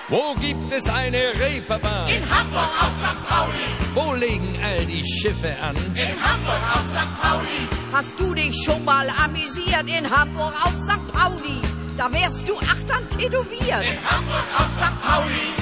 Wo gibt es eine Reeperbahn? In Hamburg auf St. Pauli. Wo legen all die Schiffe an? In Hamburg auf St. Pauli. Hast du dich schon mal amüsiert in Hamburg auf St. Pauli? Da wärst du achtern tätowiert. In Hamburg auf St. Pauli.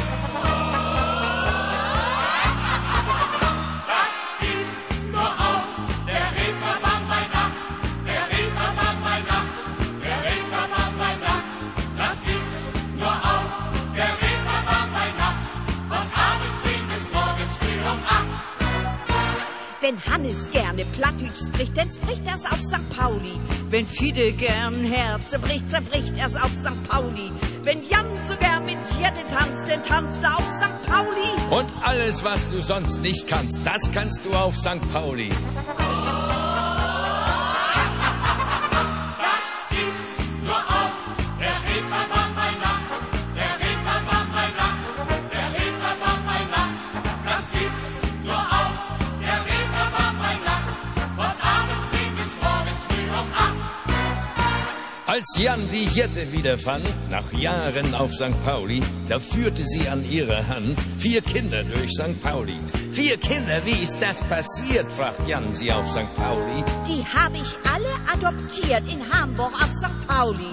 Das gibt's nur auf der Reeperbahn bei Nacht. Der Reeperbahn bei Nacht. Der Reeperbahn bei Nacht. Das gibt's nur auf der Reeperbahn bei Nacht. Von abends 10 bis morgens früh um 8. Wenn Hannes gerne Plattdeutsch spricht, dann spricht er's auf St. Pauli. Wenn Fide gern Herze bricht, zerbricht er's auf St. Pauli. Wenn Jan so gern mit Jette tanzt, dann tanzt er auf St. Pauli. Und alles, was du sonst nicht kannst, das kannst du auf St. Pauli. Das gibt's nur auf der Reeperbahn bei Nacht. Der Reeperbahn bei Nacht. Der Reeperbahn bei Nacht. Das gibt's nur auf der Reeperbahn bei Nacht. Von abends 10 bis morgens früh um 8. Als Jan die Jette wiederfand, nach Jahren auf St. Pauli, da führte sie an ihrer Hand 4 Kinder durch St. Pauli. 4 Kinder, wie ist das passiert, fragt Jan sie auf St. Pauli. Die habe ich alle adoptiert in Hamburg auf St. Pauli.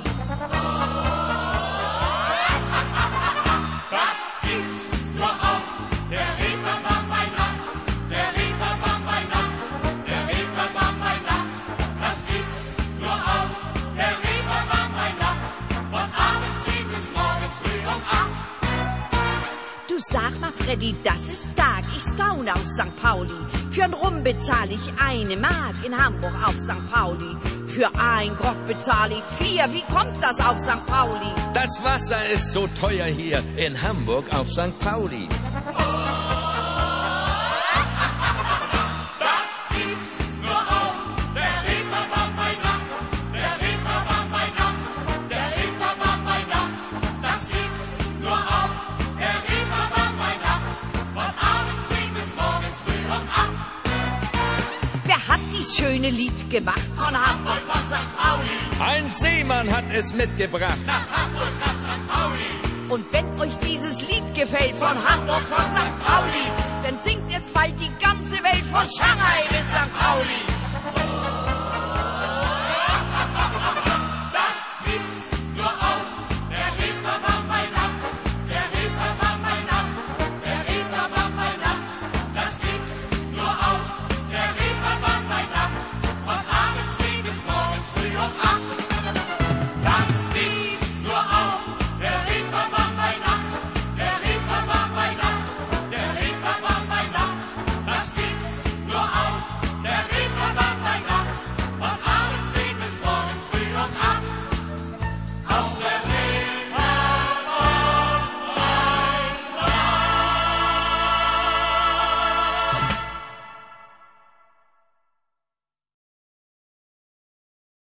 Das gibt's nur auf der Reeperbahn bei Nacht. Der Reeperbahn bei Nacht. Der Reeperbahn bei Nacht. Das gibt's nur auf der Reeperbahn bei Nacht. Von abends 10 bis morgens früh um 8. Du sag mal, Freddy, das ist stark. Ich staune auf St. Pauli. Für'n Rum bezahle ich 1 Mark in Hamburg auf St. Pauli. Für 1 Grog bezahle ich 4. Wie kommt das auf St. Pauli? Das Wasser ist so teuer hier in Hamburg auf St. Pauli. Das gibt's nur auf der Reeperbahn bei Nacht. Der Reeperbahn bei Nacht. Der Reeperbahn bei Nacht. Das gibt's nur auf der Reeperbahn bei Nacht. Von abends 10 bis morgens früh um 8. Wer hat dies schöne Lied gemacht? Von Hamburg, von St. Pauli. Ein Seemann hat es mitgebracht. Nach Hamburg, nach St. Pauli. Und wenn euch dieses Lied gefällt von Hamburg, von St. Pauli, dann singt es bald die ganze Welt von Shanghai bis St. Pauli.